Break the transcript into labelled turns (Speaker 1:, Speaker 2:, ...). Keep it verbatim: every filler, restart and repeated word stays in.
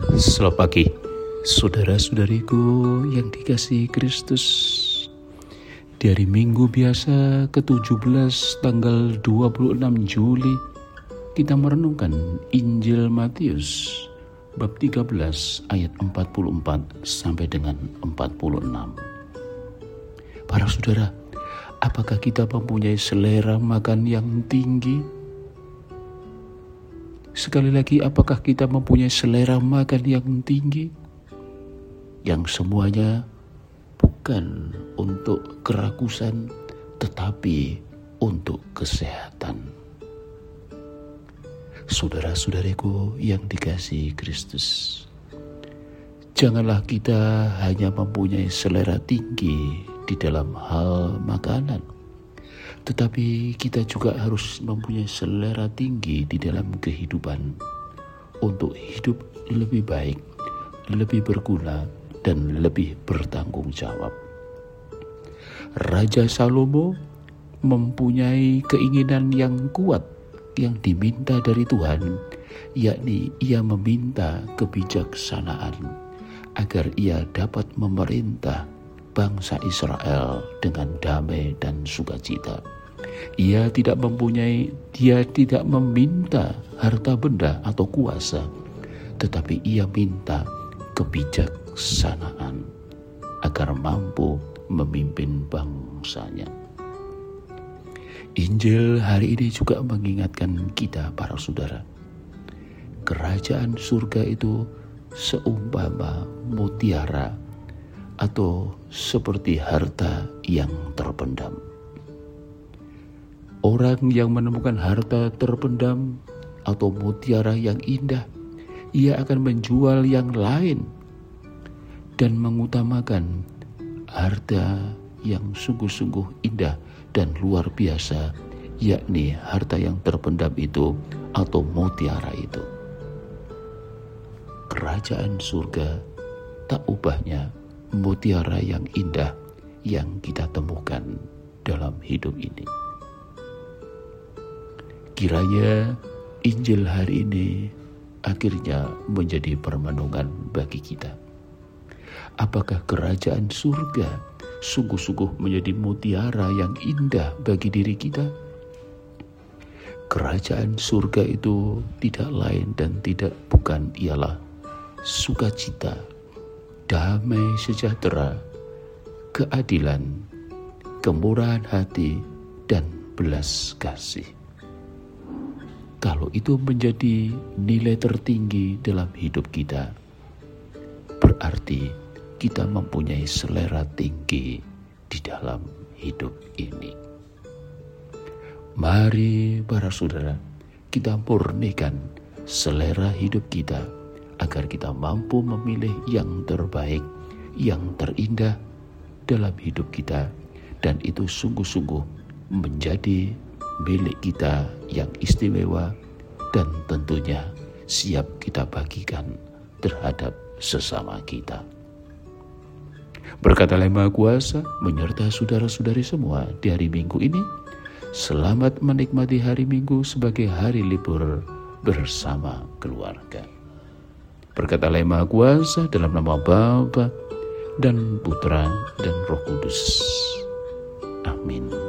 Speaker 1: Selamat pagi, saudara-saudariku yang dikasihi Kristus. Di hari Minggu biasa ke tujuh belas tanggal dua puluh enam Juli, kita merenungkan Injil Matius bab tiga belas ayat empat puluh empat sampai dengan empat puluh enam. Para saudara, apakah kita mempunyai selera makan yang tinggi? Sekali lagi, apakah kita mempunyai selera makan yang tinggi? Yang semuanya bukan untuk kerakusan, tetapi untuk kesehatan. Saudara-saudariku yang dikasihi Kristus, janganlah kita hanya mempunyai selera tinggi di dalam hal makanan, tetapi kita juga harus mempunyai selera tinggi di dalam kehidupan untuk hidup lebih baik, lebih berguna, dan lebih bertanggung jawab. Raja Salomo mempunyai keinginan yang kuat yang diminta dari Tuhan, yakni ia meminta kebijaksanaan agar ia dapat memerintah bangsa Israel dengan damai dan sukacita. Ia tidak mempunyai, dia tidak meminta harta benda atau kuasa, tetapi ia minta kebijaksanaan agar mampu memimpin bangsanya. Injil hari ini juga mengingatkan kita para saudara, kerajaan surga itu seumpama mutiara atau seperti harta yang terpendam. Orang yang menemukan harta terpendam atau mutiara yang indah, ia akan menjual yang lain dan mengutamakan harta yang sungguh-sungguh indah dan luar biasa, yakni harta yang terpendam itu atau mutiara itu. Kerajaan surga tak ubahnya mutiara yang indah yang kita temukan dalam hidup ini. Kiranya Injil hari ini akhirnya menjadi permenungan bagi kita. Apakah kerajaan surga sungguh-sungguh menjadi mutiara yang indah bagi diri kita? Kerajaan surga itu tidak lain dan tidak bukan ialah sukacita, damai sejahtera, keadilan, kemurahan hati, dan belas kasih. Kalau itu menjadi nilai tertinggi dalam hidup kita, berarti kita mempunyai selera tinggi di dalam hidup ini. Mari para saudara, kita murnikan selera hidup kita agar kita mampu memilih yang terbaik, yang terindah dalam hidup kita, dan itu sungguh-sungguh menjadi milik kita yang istimewa dan tentunya siap kita bagikan terhadap sesama kita. Berkat Allah Maha Kuasa menyertai saudara-saudari semua di hari Minggu ini. Selamat menikmati hari Minggu sebagai hari libur bersama keluarga. Berkat Allah Maha Kuasa dalam nama Bapa dan Putra dan Roh Kudus. Amin.